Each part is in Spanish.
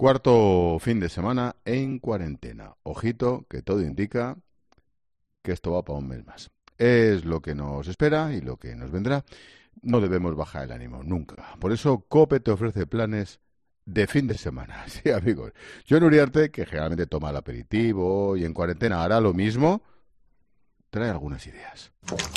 Cuarto fin de semana en cuarentena. Ojito, que todo indica que esto va para un mes más. Es lo que nos espera y lo que nos vendrá. No debemos bajar el ánimo, nunca. Por eso COPE te ofrece planes de fin de semana. Sí, amigos. John Uriarte, que generalmente toma el aperitivo y en cuarentena hará lo mismo, trae algunas ideas.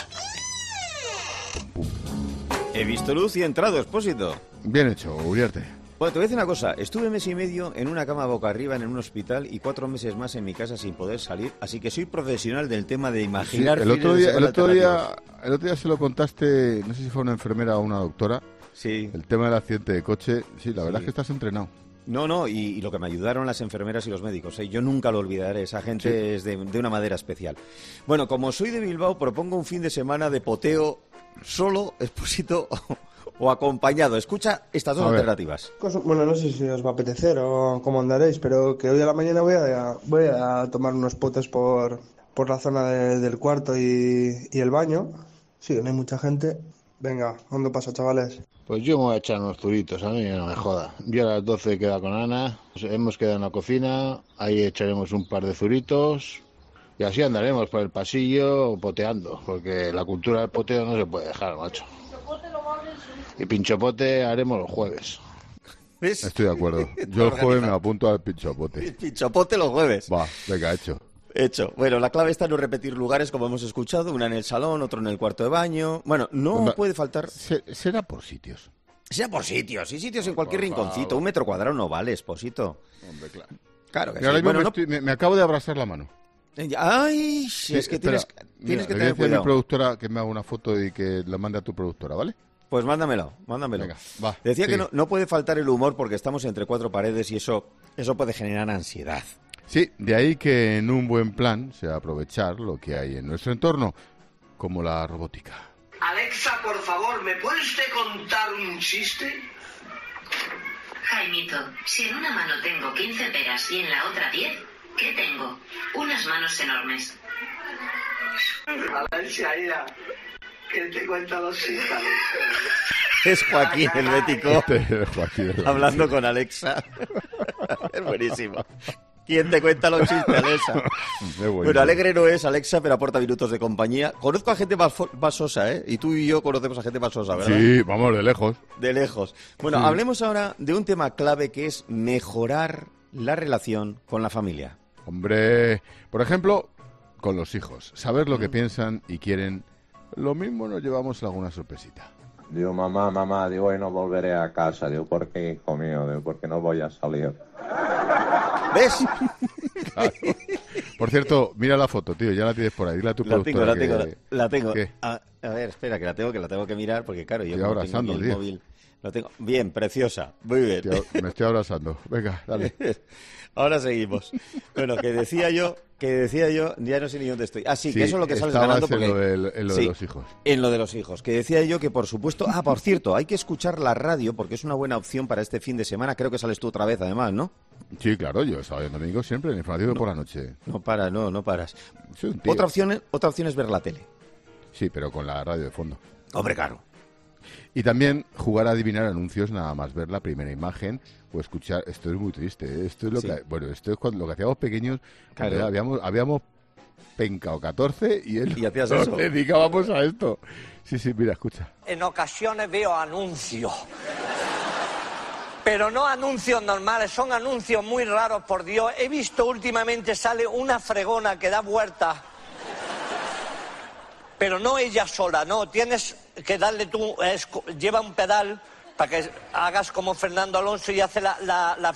Pum, pum. He visto luz y he entrado, Expósito. Bien hecho, Uriarte. Bueno, te voy a decir una cosa. Estuve mes y medio en una cama boca arriba en un hospital y 4 meses más en mi casa sin poder salir. Así que soy profesional del tema de imaginar. Sí, el otro día se lo contaste, no sé si fue una enfermera o una doctora. Sí. El tema del accidente de coche. Sí, la verdad es que estás entrenado. No, y lo que me ayudaron las enfermeras y los médicos, yo nunca lo olvidaré, esa gente es de una madera especial. Bueno, como soy de Bilbao, propongo un fin de semana de poteo solo, Expósito, o acompañado. Escucha estas dos alternativas. Bueno, no sé si os va a apetecer o cómo andaréis, pero que hoy a la mañana voy a tomar unos potes por la zona del cuarto y el baño. Sí, no hay mucha gente. Venga, ¿dónde pasa, chavales? Pues yo me voy a echar unos zuritos, a mí no me joda. Yo a las 12 he quedado con Ana, hemos quedado en la cocina, ahí echaremos un par de zuritos y así andaremos por el pasillo poteando, porque la cultura del poteo no se puede dejar, macho. Y pinchopote haremos los jueves. ¿Ves? Estoy de acuerdo. Yo el jueves me apunto al pinchopote. Pinchopote los jueves. Va, venga, hecho. Hecho. Bueno, la clave está en no repetir lugares, como hemos escuchado, una en el salón, otro en el cuarto de baño. Bueno, no puede faltar... Será por sitios. Será por sitios, y sitios en cualquier rinconcito. 1 metro cuadrado no vale, Expósito. Hombre, claro. Claro que Y ahora sí. mismo Bueno, me acabo de abrazar la mano. Ay, Sí, es que espera, tienes que le voy a tener decir a mi cuidado. productora que me haga una foto y que la mande a tu productora, ¿vale? Pues mándamelo. Venga, va. Decía sigue. que no puede faltar el humor porque estamos entre 4 paredes y eso puede generar ansiedad. Sí, de ahí que en un buen plan sea aprovechar lo que hay en nuestro entorno, como la robótica. Alexa, por favor, ¿me puede usted contar un chiste? Jaimito, si en una mano tengo 15 peras y en la otra 10, ¿qué tengo? Unas manos enormes. Alexa, mira, que te cuenta los chistes. Es Joaquín el Bético Joaquín, hablando con Alexa. Es buenísimo. ¿Quién te cuenta los chistes, Alexa? Bueno, alegre no es Alexa, pero aporta minutos de compañía. Conozco a gente más sosa, ¿eh? Y tú y yo conocemos a gente más sosa, ¿verdad? Sí, vamos, de lejos. De lejos. Bueno, Sí. hablemos ahora de un tema clave que es mejorar la relación con la familia. Hombre, por ejemplo, con los hijos. Saber lo que piensan y quieren. Lo mismo nos llevamos alguna sorpresita. Digo, mamá, digo, hoy no volveré a casa. Digo, ¿por qué, hijo mío? Digo, porque no voy a salir. ¿Ves? Claro. Por cierto, mira la foto, tío, ya la tienes por ahí. Dile a tu productora La tengo. ¿Qué? A ver, espera, que la tengo que mirar porque, claro, yo Estoy como abrazando, tengo el tío. móvil... Lo tengo bien, preciosa, muy bien. Me estoy abrazando. Venga, dale. Ahora seguimos. Bueno, que decía yo, ya no sé ni dónde estoy. Ah, sí, que eso es lo que sales estabas ganando porque... en lo Sí, de los hijos. En lo de los hijos, que decía yo que por supuesto... Ah, por cierto, hay que escuchar la radio porque es una buena opción para este fin de semana. Creo que sales tú otra vez, además, ¿no? Sí, claro, yo sábado y domingo siempre, en informativo por la noche. No paras. Soy un tío. Otra opción es ver la tele. Sí, pero con la radio de fondo. Hombre, claro. Y también jugar a adivinar anuncios, nada más ver la primera imagen o escuchar. Esto es muy triste, ¿eh? Esto es lo Sí. que, bueno, esto es lo que hacíamos pequeños. Claro. Habíamos pencao 14 y Y hacías nos eso. dedicábamos a esto. Sí, mira, escucha. En ocasiones veo anuncios. Pero no anuncios normales, son anuncios muy raros, por Dios. He visto últimamente sale una fregona que da vueltas. Pero no ella sola, no. Tienes que darle tú, lleva un pedal para que hagas como Fernando Alonso y hace la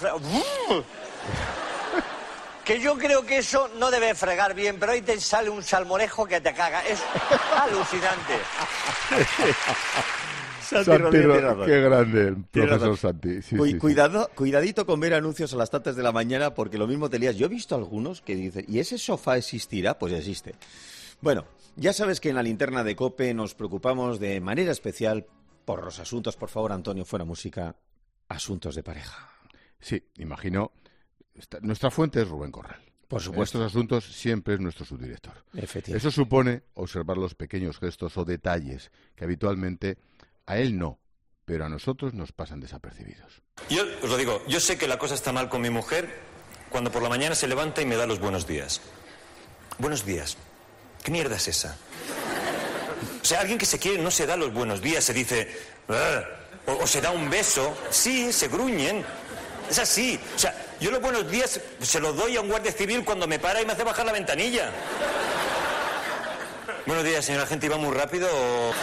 que yo creo que eso no debe fregar bien, pero ahí te sale un salmorejo que te caga. Es alucinante. Santi Rodríguez tiene razón. Qué grande el Tiene profesor razón. Santi. Sí, Cuidadito con ver anuncios a las tantas de la mañana porque lo mismo te lías. Yo he visto algunos que dicen, ¿y ese sofá existirá? Pues existe. Bueno, ya sabes que en la linterna de COPE nos preocupamos de manera especial por los asuntos, por favor, Antonio, fuera música, asuntos de pareja. Sí, imagino. Nuestra fuente es Rubén Corral. Por supuesto. En estos asuntos siempre es nuestro subdirector. Efectivamente. Eso supone observar los pequeños gestos o detalles que habitualmente a él no, pero a nosotros nos pasan desapercibidos. Yo os lo digo, yo sé que la cosa está mal con mi mujer cuando por la mañana se levanta y me da los buenos días. Buenos días. ¿Qué mierda es esa? O sea, alguien que se quiere no se da los buenos días, se dice... o se da un beso. Sí, se gruñen. Es así. O sea, yo los buenos días se los doy a un guardia civil cuando me para y me hace bajar la ventanilla. Buenos días, señora gente, ¿iba muy rápido o...?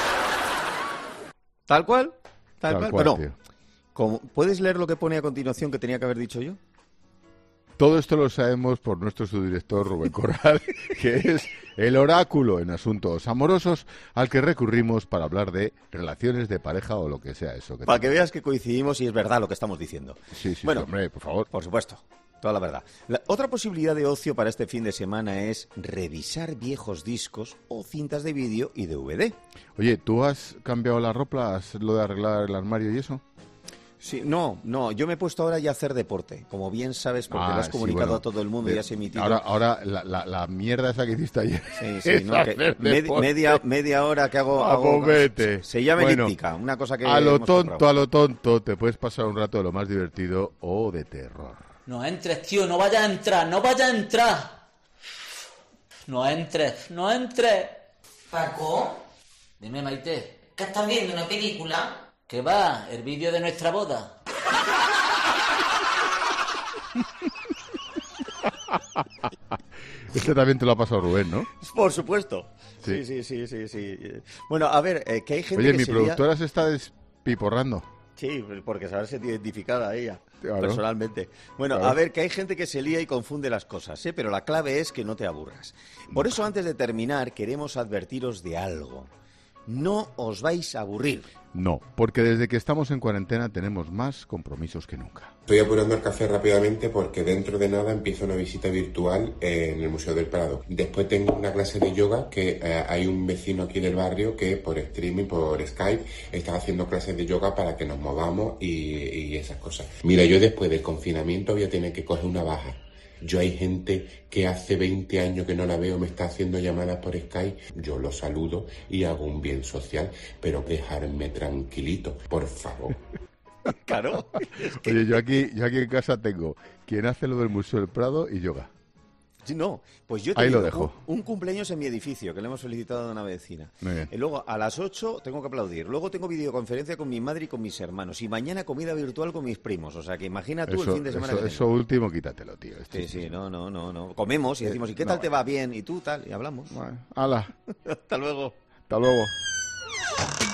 Tal cual. Bueno, tío. ¿puedes leer lo que pone a continuación que tenía que haber dicho yo? Todo esto lo sabemos por nuestro subdirector Rubén Corral, que es el oráculo en asuntos amorosos al que recurrimos para hablar de relaciones de pareja o lo que sea eso. Para que veas que coincidimos y es verdad lo que estamos diciendo. Sí, bueno, hombre, por favor. Por supuesto, toda la verdad. Otra posibilidad de ocio para este fin de semana es revisar viejos discos o cintas de vídeo y DVD. Oye, ¿tú has cambiado la ropa? ¿Has lo de arreglar el armario y eso? Sí, no, yo me he puesto ahora ya a hacer deporte, como bien sabes, porque lo has comunicado a todo el mundo y has emitido. Ahora la mierda esa que hiciste ayer. Sí, no, que media hora que hago se llama elíptica, una cosa que a lo tonto, te puedes pasar un rato de lo más divertido o de terror. No entres, tío, no vayas a entrar. No entres. ¿Paco? Dime, Maite. ¿Que estás viendo una película? ¿Qué va? ¿El vídeo de nuestra boda? Este también te lo ha pasado Rubén, ¿no? Por supuesto. Sí. Bueno, a ver, que hay gente que mi productora se está despiporrando. Sí, porque se habrá sentido identificada a ella, claro, personalmente. Bueno, claro. A ver, que hay gente que se lía y confunde las cosas, pero la clave es que no te aburras. Por eso, antes de terminar, queremos advertiros de algo. No os vais a aburrir. No, porque desde que estamos en cuarentena tenemos más compromisos que nunca. Estoy apurando el café rápidamente porque dentro de nada empieza una visita virtual en el Museo del Prado. Después tengo una clase de yoga que hay un vecino aquí del barrio que por streaming, por Skype, está haciendo clases de yoga para que nos movamos y esas cosas. Mira, yo después del confinamiento voy a tener que coger una baja. Yo hay gente que hace 20 años que no la veo, me está haciendo llamadas por Skype, yo lo saludo y hago un bien social, pero dejarme tranquilito, por favor. Claro. Oye, yo aquí en casa tengo quien hace lo del Museo del Prado y yoga. No, pues yo ahí tengo lo dejo. Un cumpleaños en mi edificio que le hemos felicitado a una vecina. Y luego a las 8 tengo que aplaudir. Luego tengo videoconferencia con mi madre y con mis hermanos. Y mañana comida virtual con mis primos. O sea que imagina tú el fin de semana. Eso último quítatelo, tío. Sí, no. Comemos y decimos, ¿y qué tal te va bien? Y tú tal, y hablamos. Hala. Hasta luego. Hasta luego.